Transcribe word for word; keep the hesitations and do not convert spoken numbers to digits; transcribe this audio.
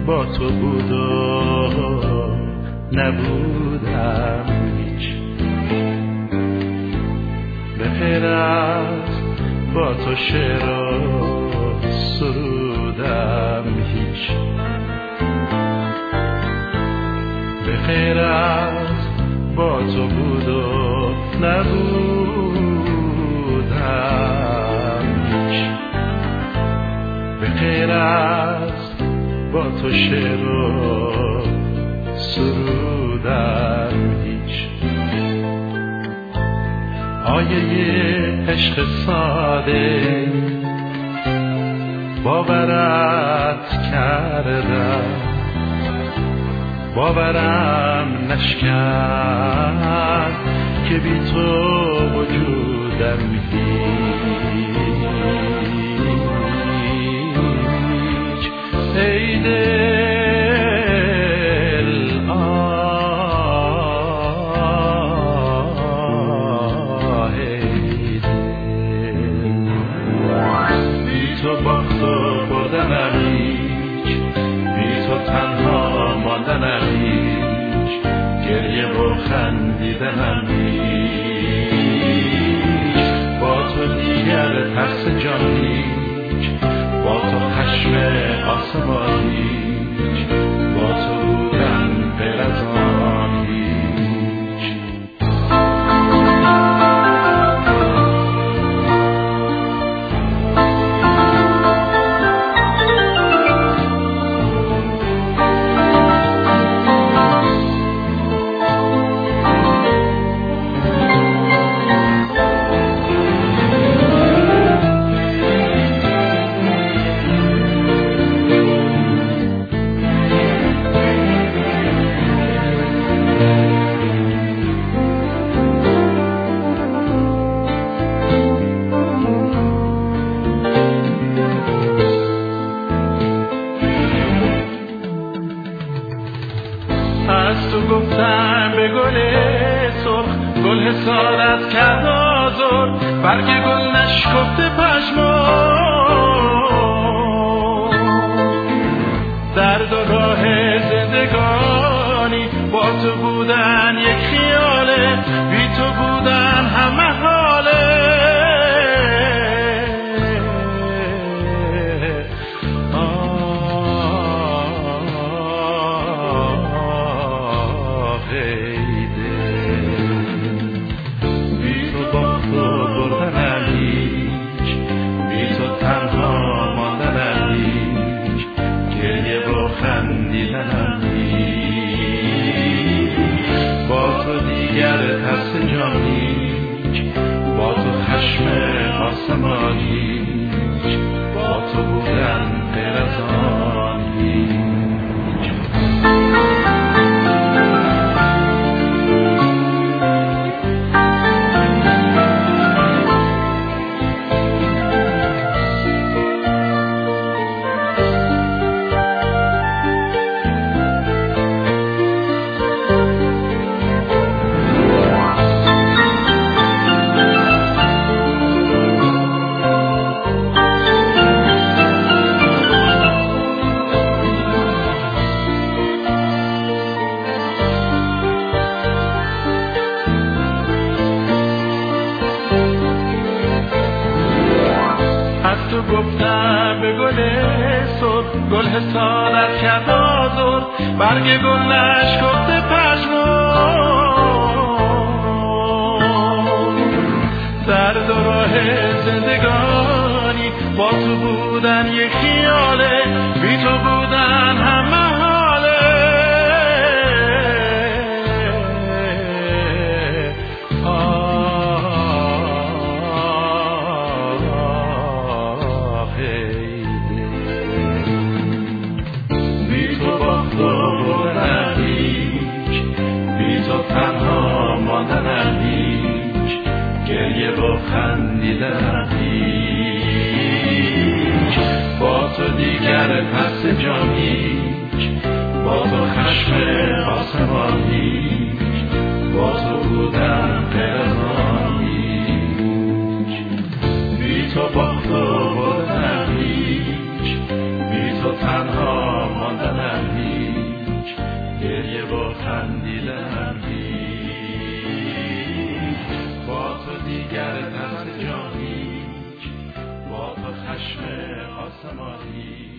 با تو بود و نبودم هیچ، به غیر از با تو شعر و سرودم هیچ، به غیر از با تو بود و نبودم هیچ، به غیر از با تو شعر و سرودم هیچ. آیه عشق ساده باورت کردم، باورم نشکند که بی تو وجودم هیچ. ای دل آه ای دل، بی تو باخت و بردنم هیچ، بی تو تنها ماندنم هیچ، گریه و خندیدنم هیچ، با تو دیگر ترس جان هیچ، با تو خشم آسمان هیچ، با تو بودن غیر از آن هیچ. از تو گفتم به گل سرخ، گل حسادت کرد آزر، برگ گل نشکفته پشمان، درد و راه زندگانی با تو بودن یک خیاله، بی تو بودن همه حاله. با تو دیگر ترس جان هیچ، با تو خشم آسمان هیچ، با تو بودن غیر از آن هیچ. تو گفتم به گل سرخ، گل حسادت کرد آزر، برگ گل نشکفته پشمان، درد و راه زندگانی با تو بودن یک خیاله، بی تو بودن همه حاله. تنها ماندنم هیچ، گریه و خندیدنم هیچ، با تو دیگر پس جان هیچ، با تو خشم آسمان هیچ، با تو بودن غیر از آن هیچ، بی تو باخت و بردنم هیچ، بی تو تنها ماندنم با خندیدن هیچ. با تو دیگر ترس جان هیچ، با تو خشم آسمان هیچ.